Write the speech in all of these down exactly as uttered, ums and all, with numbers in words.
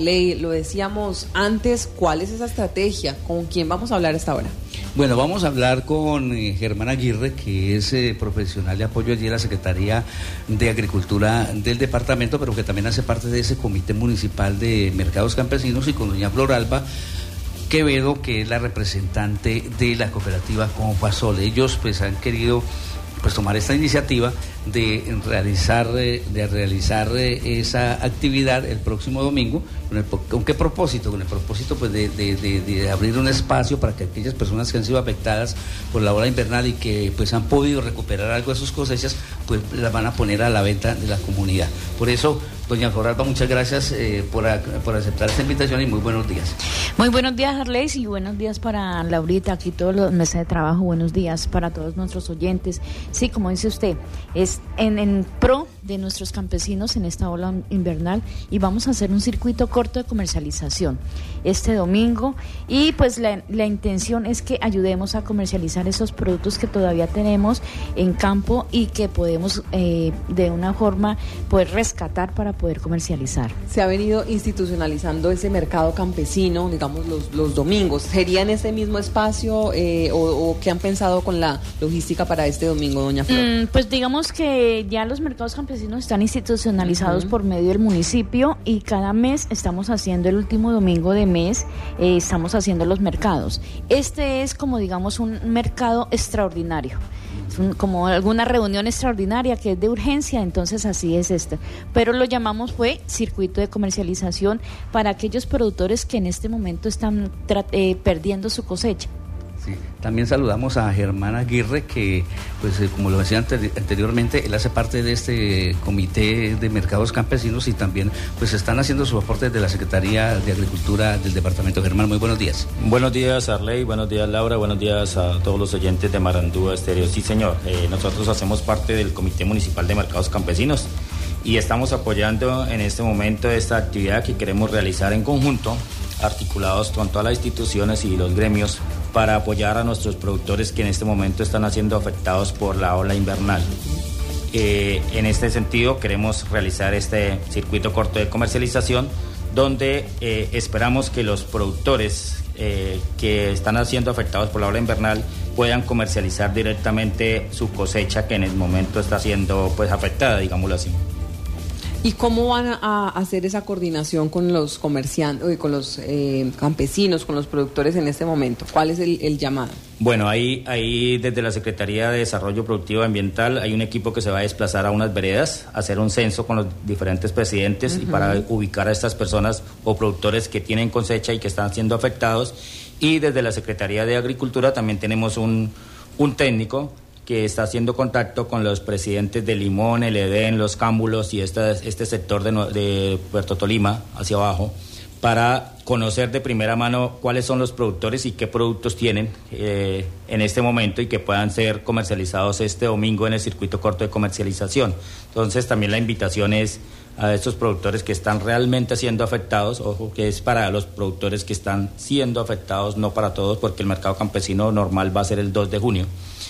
Arley, lo decíamos antes, ¿cuál es esa estrategia? ¿Con quién vamos a hablar a esta hora? Bueno, vamos a hablar con eh, Germán Aguirre, que es eh, profesional de apoyo allí en la Secretaría de Agricultura del departamento, pero que también hace parte de ese Comité Municipal de Mercados Campesinos, y con doña Floralba Quevedo, que es la representante de la cooperativa Confasol. Ellos pues han querido pues tomar esta iniciativa de realizar de realizar esa actividad el próximo domingo. ¿Con, el, ¿con qué propósito? Con el propósito pues de, de, de, de abrir un espacio para que aquellas personas que han sido afectadas por la ola invernal y que pues han podido recuperar algo de sus cosechas, pues las van a poner a la venta de la comunidad. Por eso, doña Floralba, muchas gracias eh, por, a, por aceptar esta invitación y muy buenos días. Muy buenos días, Arley, y buenos días para Laurita, aquí todos los meses de trabajo. Buenos días para todos nuestros oyentes. Sí, como dice usted, es en, en pro de nuestros campesinos en esta ola invernal, y vamos a hacer un circuito corto de comercialización este domingo, y pues la, la intención es que ayudemos a comercializar esos productos que todavía tenemos en campo y que podemos eh, de una forma poder rescatar para poder comercializar. Se ha venido institucionalizando ese mercado campesino, digamos los, los domingos. ¿Sería en ese mismo espacio eh, o, o qué han pensado con la logística para este domingo, doña Flor? Mm, pues digamos que ya los mercados campesinos están institucionalizados uh-huh. por medio del municipio, y cada mes estamos haciendo el último domingo de mes, eh, estamos haciendo los mercados. Este es como digamos un mercado extraordinario. Es un, como alguna reunión extraordinaria que es de urgencia, entonces así es este. Pero lo llamamos fue circuito de comercialización para aquellos productores que en este momento están tra- eh, perdiendo su cosecha. Sí. También saludamos a Germán Aguirre, que, pues eh, como lo decía ante- anteriormente, él hace parte de este Comité de Mercados Campesinos, y también pues están haciendo su aporte de la Secretaría de Agricultura del departamento. Germán, muy buenos días. Buenos días, Arley, buenos días, Laura, buenos días a todos los oyentes de Marandúa Estéreo. Sí, señor, eh, nosotros hacemos parte del Comité Municipal de Mercados Campesinos y estamos apoyando en este momento esta actividad que queremos realizar en conjunto, articulados con todas las instituciones y los gremios, para apoyar a nuestros productores que en este momento están siendo afectados por la ola invernal. Eh, en este sentido, queremos realizar este circuito corto de comercialización, donde eh, esperamos que los productores eh, que están siendo afectados por la ola invernal puedan comercializar directamente su cosecha, que en el momento está siendo pues afectada, digámoslo así. ¿Y cómo van a hacer esa coordinación con los comerciantes, con los eh, campesinos, con los productores en este momento? ¿Cuál es el, el llamado? Bueno, ahí, ahí desde la Secretaría de Desarrollo Productivo Ambiental hay un equipo que se va a desplazar a unas veredas, a hacer un censo con los diferentes presidentes, uh-huh. y para ubicar a estas personas o productores que tienen cosecha y que están siendo afectados. Y desde la Secretaría de Agricultura también tenemos un, un técnico que está haciendo contacto con los presidentes de Limón, el Edén, los Cámbulos y este, este sector de, de Puerto Tolima, hacia abajo, para conocer de primera mano cuáles son los productores y qué productos tienen eh, en este momento, y que puedan ser comercializados este domingo en el circuito corto de comercialización. Entonces también la invitación es a estos productores que están realmente siendo afectados, ojo, que es para los productores que están siendo afectados, no para todos, porque el mercado campesino normal va a ser el dos de junio.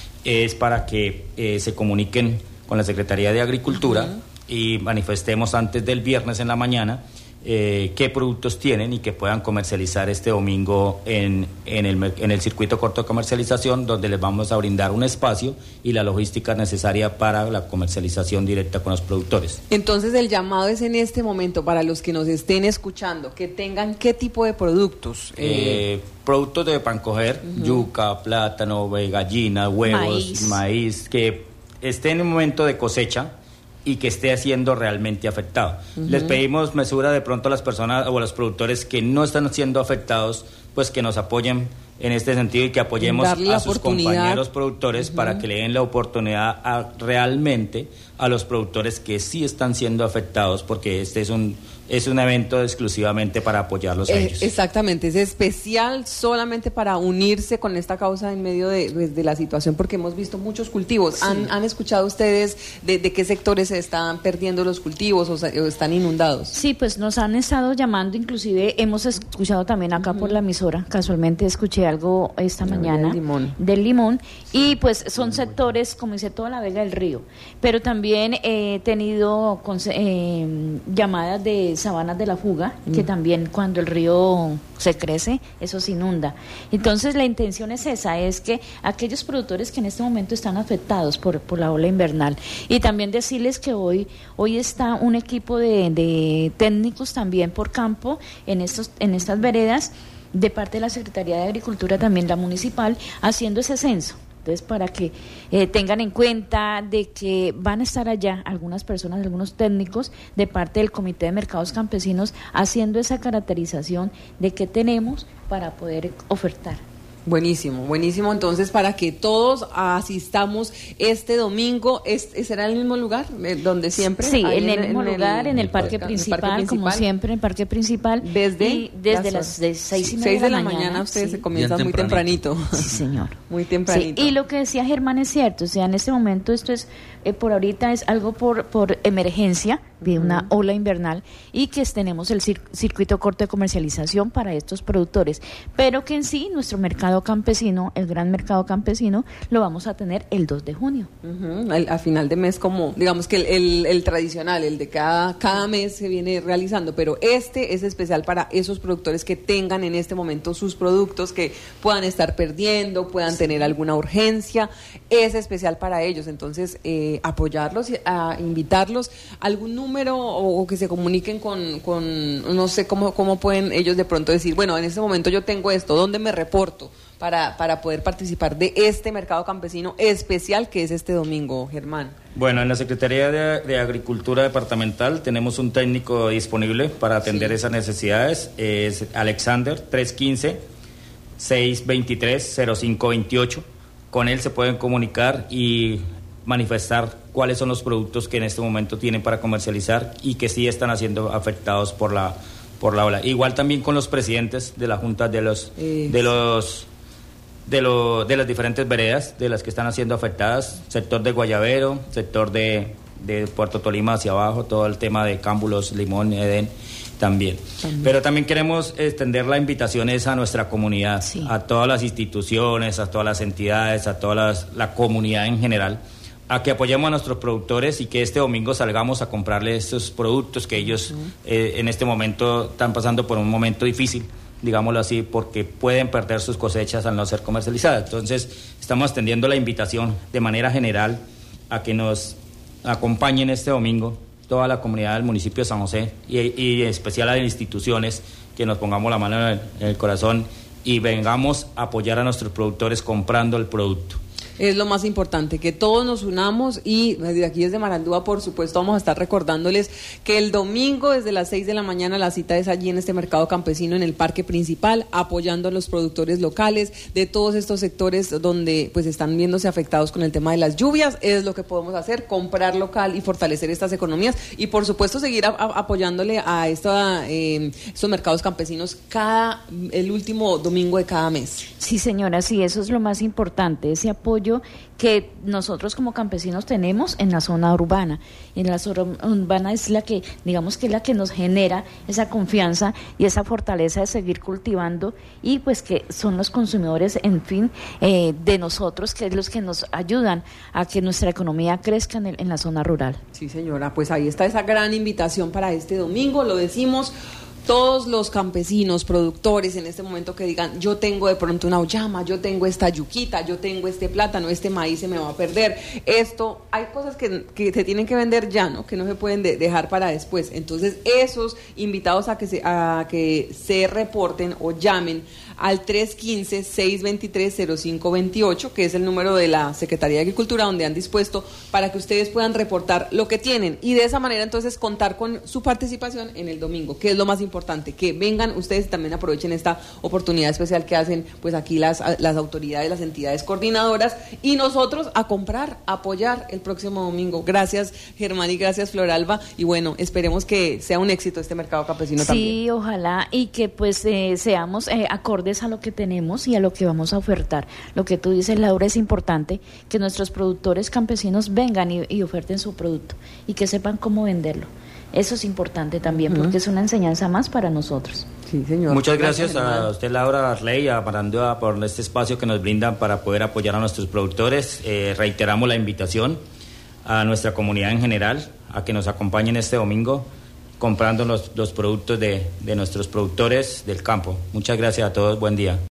Es para que eh, se comuniquen con la Secretaría de Agricultura uh-huh. y manifestemos antes del viernes en la mañana eh, qué productos tienen, y que puedan comercializar este domingo en, en, el, en el circuito corto de comercialización, donde les vamos a brindar un espacio y la logística necesaria para la comercialización directa con los productores. Entonces el llamado es en este momento para los que nos estén escuchando, que tengan qué tipo de productos. Eh, eh, productos de pan coger, uh-huh. yuca, plátano, gallina, huevos, maíz. maíz, que estén en un momento de cosecha y que esté siendo realmente afectado. Uh-huh. Les pedimos mesura de pronto a las personas o a los productores que no están siendo afectados, pues que nos apoyen en este sentido, y que apoyemos a sus compañeros productores uh-huh. para que le den la oportunidad a, realmente a los productores que sí están siendo afectados, porque este es un es un evento exclusivamente para apoyarlos a eh, ellos. Exactamente, es especial solamente para unirse con esta causa en medio de, de, de la situación, porque hemos visto muchos cultivos. Sí. ¿Han, ¿Han escuchado ustedes de, de qué sectores se están perdiendo los cultivos o, se, o están inundados? Sí, pues nos han estado llamando, inclusive hemos escuchado también acá uh-huh. por la emisora, casualmente escuché algo esta la mañana del limón. del limón, y pues son sectores, como dice, toda la Vega del Río, pero también he tenido eh, llamadas de Sabanas de la Fuga, mm. que también cuando el río se crece, eso se inunda. Entonces la intención es esa, es que aquellos productores que en este momento están afectados por, por la ola invernal, y también decirles que hoy, hoy está un equipo de, de técnicos también por campo en, estos, en estas veredas, de parte de la Secretaría de Agricultura, también la municipal, haciendo ese censo. Entonces, para que eh, tengan en cuenta de que van a estar allá algunas personas, algunos técnicos de parte del Comité de Mercados Campesinos haciendo esa caracterización de qué tenemos para poder ofertar. Buenísimo, buenísimo. Entonces, para que todos asistamos este domingo, ¿es, ¿será el mismo lugar donde siempre? Sí, en el en mismo el, lugar, en el, el, parque, principal, el parque principal, como siempre, en el parque principal. Desde, y desde las, las seis y media seis de de la, la mañana, mañana ustedes sí. se comienzan muy tempranito. Sí, señor. Muy tempranito. Sí, y lo que decía Germán es cierto, o sea, en este momento esto es, eh, por ahorita es algo por, por emergencia de uh-huh. una ola invernal, y que tenemos el cir- circuito corto de comercialización para estos productores, pero que en sí nuestro mercado campesino, el gran mercado campesino, lo vamos a tener el dos de junio. Uh-huh. Al, a final de mes, como digamos que el, el, el tradicional, el de cada, cada mes se viene realizando, pero este es especial para esos productores que tengan en este momento sus productos, que puedan estar perdiendo, puedan sí. tener alguna urgencia, es especial para ellos. Entonces, eh, apoyarlos, a invitarlos, algún número o, o que se comuniquen con, con no sé cómo, cómo pueden ellos de pronto decir, bueno, en este momento yo tengo esto, ¿dónde me reporto para, para poder participar de este mercado campesino especial que es este domingo, Germán? Bueno, en la Secretaría de, de Agricultura Departamental tenemos un técnico disponible para atender sí. esas necesidades, es Alexander, tres uno cinco, seis dos tres, cero cinco dos ocho. Con él se pueden comunicar y manifestar cuáles son los productos que en este momento tienen para comercializar y que sí están siendo afectados por la por la ola. Igual también con los presidentes de la Junta de los eh. de los de lo, de las diferentes veredas de las que están siendo afectadas, sector de Guayabero, sector de, de Puerto Tolima hacia abajo, todo el tema de Cámbulos, Limón, Edén también. también. Pero también queremos extender la invitación esa a nuestra comunidad, sí. a todas las instituciones, a todas las entidades, a toda las, la comunidad en general, a que apoyemos a nuestros productores y que este domingo salgamos a comprarles estos productos que ellos uh-huh. eh, en este momento están pasando por un momento difícil, digámoslo así, porque pueden perder sus cosechas al no ser comercializadas. Entonces, estamos extendiendo la invitación de manera general a que nos acompañen este domingo toda la comunidad del municipio de San José y, y en especial a las instituciones, que nos pongamos la mano en el, en el corazón y vengamos a apoyar a nuestros productores comprando el producto. Es lo más importante, que todos nos unamos, y desde aquí desde Marandúa, por supuesto, vamos a estar recordándoles que el domingo desde las seis de la mañana la cita es allí en este mercado campesino, en el parque principal, apoyando a los productores locales de todos estos sectores donde pues están viéndose afectados con el tema de las lluvias. Es lo que podemos hacer, comprar local y fortalecer estas economías, y por supuesto seguir a, a, apoyándole a esta, eh, estos mercados campesinos cada el último domingo de cada mes. Sí, señora, sí, eso es lo más importante, ese apoyo que nosotros como campesinos tenemos en la zona urbana. En la zona urbana es la que, digamos que es la que nos genera esa confianza y esa fortaleza de seguir cultivando, y pues que son los consumidores, en fin, eh, de nosotros, que es los que nos ayudan a que nuestra economía crezca en, el, en la zona rural. Sí, señora, pues ahí está esa gran invitación para este domingo, lo decimos. Todos los campesinos, productores en este momento que digan, yo tengo de pronto una auyama, yo tengo esta yuquita, yo tengo este plátano, este maíz se me va a perder, esto, hay cosas que, que se tienen que vender ya, ¿no? Que no se pueden de, dejar para después. Entonces, esos invitados a que se, a que se reporten o llamen al tres uno cinco, seis dos tres, cero cinco dos ocho, que es el número de la Secretaría de Agricultura, donde han dispuesto para que ustedes puedan reportar lo que tienen, y de esa manera entonces contar con su participación en el domingo, que es lo más importante, que vengan ustedes y también aprovechen esta oportunidad especial que hacen pues aquí las, las autoridades, las entidades coordinadoras, y nosotros a comprar, a apoyar el próximo domingo. Gracias, Germán, y gracias, Floralba, y bueno, esperemos que sea un éxito este mercado campesino sí, también. Sí, ojalá, y que pues eh, seamos eh, acordes a lo que tenemos y a lo que vamos a ofertar. Lo que tú dices, Laura, es importante que nuestros productores campesinos vengan y, y oferten su producto y que sepan cómo venderlo. Eso es importante también, uh-huh. porque es una enseñanza más para nosotros. Sí, señor. Muchas gracias, gracias a usted, Laura Arley, a Marandúa, por este espacio que nos brindan para poder apoyar a nuestros productores. Eh, reiteramos la invitación a nuestra comunidad en general a que nos acompañen este domingo comprando los, los productos de, de nuestros productores del campo. Muchas gracias a todos, buen día.